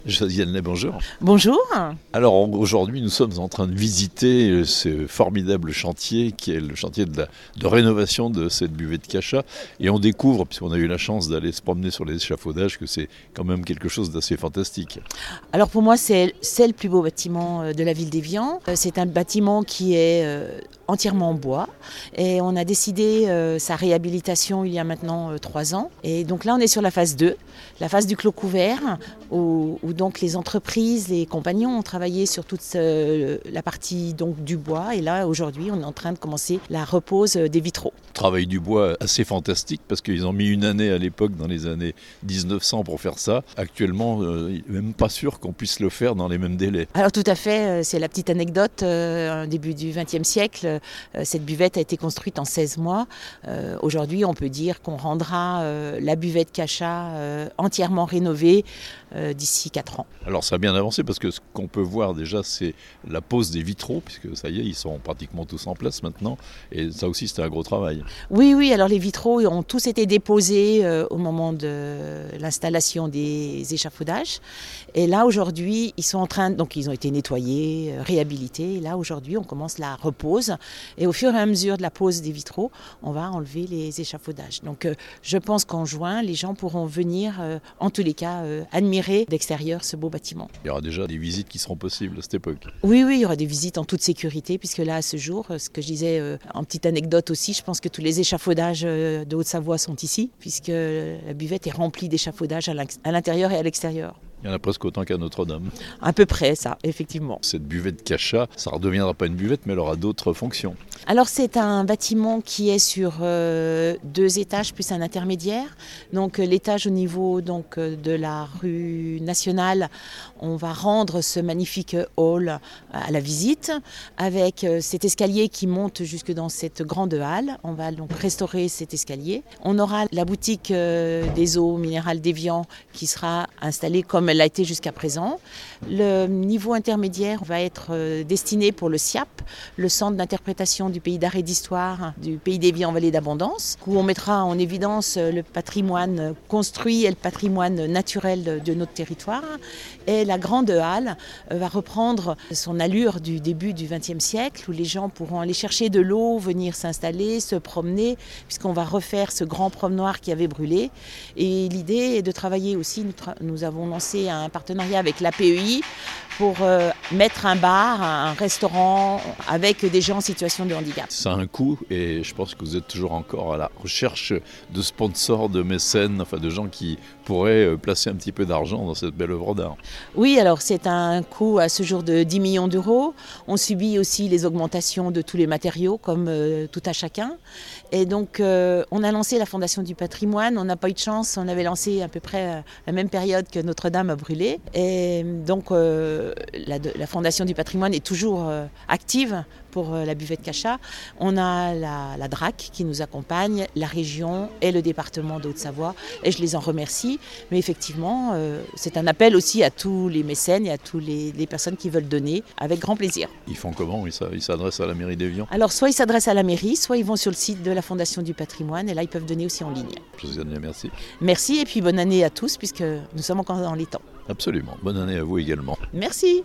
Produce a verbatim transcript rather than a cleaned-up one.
Josiane Lay, bonjour. Bonjour. Alors aujourd'hui, nous sommes en train de visiter ce formidable chantier qui est le chantier de, la, de rénovation de cette buvette Cachat. Et on découvre, puisqu'on a eu la chance d'aller se promener sur les échafaudages, que c'est quand même quelque chose d'assez fantastique. Alors pour moi, c'est, c'est le plus beau bâtiment de la ville d'Évian. C'est un bâtiment qui est entièrement en bois. Et on a décidé euh, sa réhabilitation il y a maintenant euh, trois ans. Et donc là, on est sur la phase deux, la phase du clos couvert, où, où donc les entreprises, les compagnons ont travaillé sur toute ce, la partie donc, du bois. Et là, aujourd'hui, on est en train de commencer la repose des vitraux. Travail du bois assez fantastique parce qu'ils ont mis une année à l'époque, dans les années dix-neuf cents, pour faire ça. Actuellement, euh, même pas sûr qu'on puisse le faire dans les mêmes délais. Alors tout à fait, c'est la petite anecdote. Euh, début du vingtième siècle, euh, cette buvette a été construite en seize mois. Euh, aujourd'hui, on peut dire qu'on rendra euh, la buvette Cachat euh, entièrement rénovée euh, d'ici quatre ans. Alors ça a bien avancé parce que ce qu'on peut voir déjà, c'est la pose des vitraux, puisque ça y est, ils sont pratiquement tous en place maintenant. Et ça aussi, c'était un gros travail. Oui, oui, alors les vitraux ont tous été déposés euh, au moment de l'installation des échafaudages. Et là, aujourd'hui, ils sont en train, donc ils ont été nettoyés, euh, réhabilités. Et là, aujourd'hui, on commence la repose. Et au fur et à mesure de la pose des vitraux, on va enlever les échafaudages. Donc euh, je pense qu'en juin, les gens pourront venir, euh, en tous les cas, euh, admirer d'extérieur ce beau bâtiment. Il y aura déjà des visites qui seront possibles à cette époque. Oui, oui, il y aura des visites en toute sécurité, puisque là, à ce jour, ce que je disais euh, en petite anecdote aussi, je pense que tous les échafaudages euh, de Haute-Savoie sont ici, puisque la buvette est remplie d'échafaudages à l'intérieur et à l'extérieur. Il y en a presque autant qu'à Notre-Dame. À peu près, ça, effectivement. Cette buvette Cachat, ça ne redeviendra pas une buvette, mais elle aura d'autres fonctions. Alors c'est un bâtiment qui est sur euh, deux étages plus un intermédiaire. Donc l'étage au niveau donc, de la rue Nationale, on va rendre ce magnifique hall à la visite avec cet escalier qui monte jusque dans cette grande halle. On va donc restaurer cet escalier. On aura la boutique euh, des eaux minérales d'Évian qui sera installée comme elle a été jusqu'à présent. Le niveau intermédiaire va être euh, destiné pour le S I A P, le centre d'interprétation du pays d'art et d'histoire du pays d'Évian Vallée d'Abondance, où on mettra en évidence le patrimoine construit et le patrimoine naturel de notre territoire. Et la grande halle va reprendre son allure du début du vingtième siècle, où les gens pourront aller chercher de l'eau, venir s'installer, se promener, puisqu'on va refaire ce grand promenoir qui avait brûlé. Et l'idée est de travailler aussi, nous, tra- nous avons lancé un partenariat avec l'A P E I pour euh, mettre un bar, un restaurant avec des gens en situation de handicap. Ça a un coût et je pense que vous êtes toujours encore à la recherche de sponsors, de mécènes, enfin de gens qui pourraient placer un petit peu d'argent dans cette belle œuvre d'art. Oui, alors c'est un coût à ce jour de dix millions d'euros. On subit aussi les augmentations de tous les matériaux comme euh, tout à chacun. Et donc euh, on a lancé la Fondation du patrimoine. On n'a pas eu de chance, on avait lancé à peu près à la même période que Notre-Dame a brûlé. Et donc euh, la, la Fondation du patrimoine est toujours euh, active pour euh, la buvette Cachat. On a la, la D R A C qui nous accompagne, la région et le département de Haute-Savoie. Et je les en remercie. Mais effectivement, euh, c'est un appel aussi à tous les mécènes et à toutes les, les personnes qui veulent donner, avec grand plaisir. Ils font comment? Ils s'adressent à la mairie d'Évian? Alors, soit ils s'adressent à la mairie, soit ils vont sur le site de la Fondation du patrimoine, et là, ils peuvent donner aussi en ligne. Josiane, merci. Merci, et puis bonne année à tous, puisque nous sommes encore dans les temps. Absolument. Bonne année à vous également. Merci.